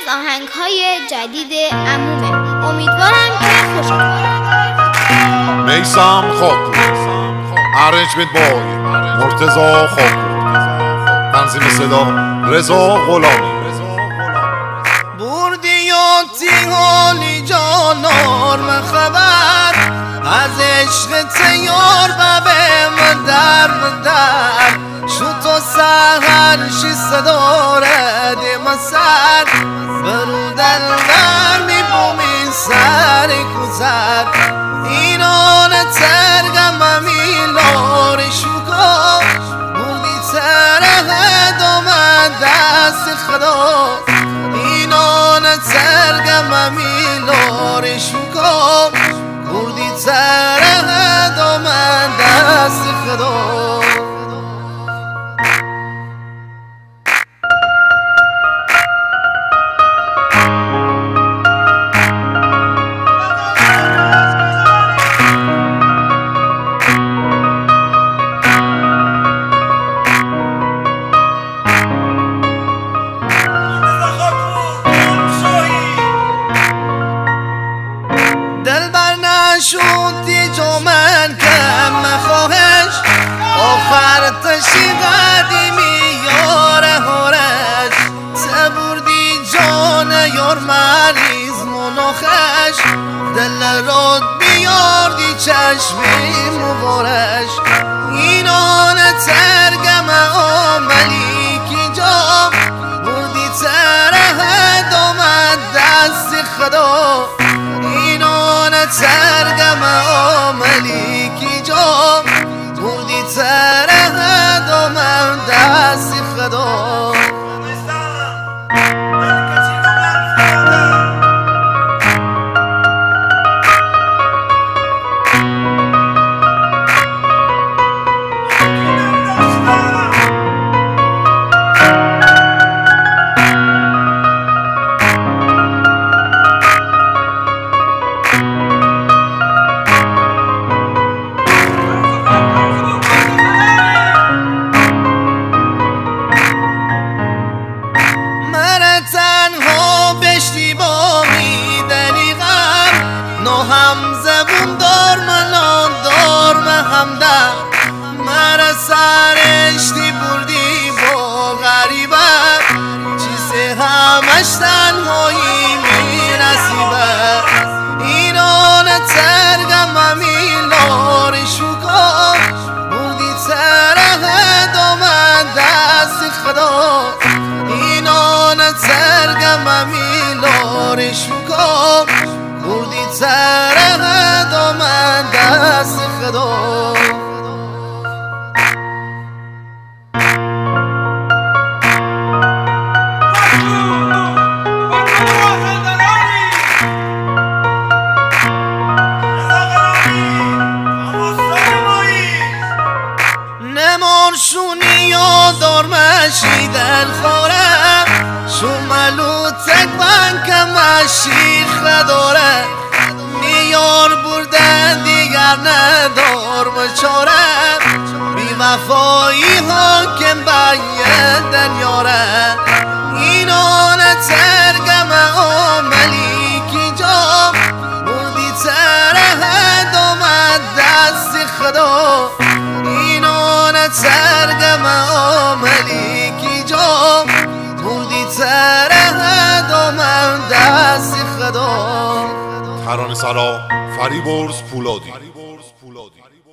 از آهنگ‌های جدید عمومه. امیدوارم که خوشتون بیاد. میثم خاکپور، ارنجمنت بای مرتضی خاکپور، تنظیم صدا رضا غلامی. بردی و تیغالی جانار مخبر از عشق تیار و به مدر شو تو سهر شی صداره دیم سر برو دلبر می بومی سر کزر اینان ترگم میلار شوکا بردی تره دومن دست خدا اینان ترگم میلار شوکا بردی تره دومن دست خدا. شدی جو من کم خواهش آخر تشی قدیمی یار هارش سبردی جان یار مریض مناخش دل راد بیاردی چشمی مبارش اینان ترگم آملی کی جا بردی تره دومد دست خدا اینان ترگم آملی کی جا بردی تره دومن دست خدا. تنها بشتی با میدنی غم نو هم زبون دار منان دار همدم مرا سرشتی بردی با غریبم چیز همش تنهایی میرسیبه اینان ترگم میلار شوکا بردی تره دومن دست خدا اینان ترگم میلار شوکا بردی تره دومن دست خدا. نمارشونی یا دارمشی دل خورم شو ملو تکبن که مشیخ نداره میار بردن دیگر ندار مچاره بی وفایی ها که باید یاره اینان ترگم آملی کی جا بردی تره دومن دست خدا اینان ترگم آملی کی جا بردی تره دومن دست خدا. ترانه سرا فریبرز پولادی.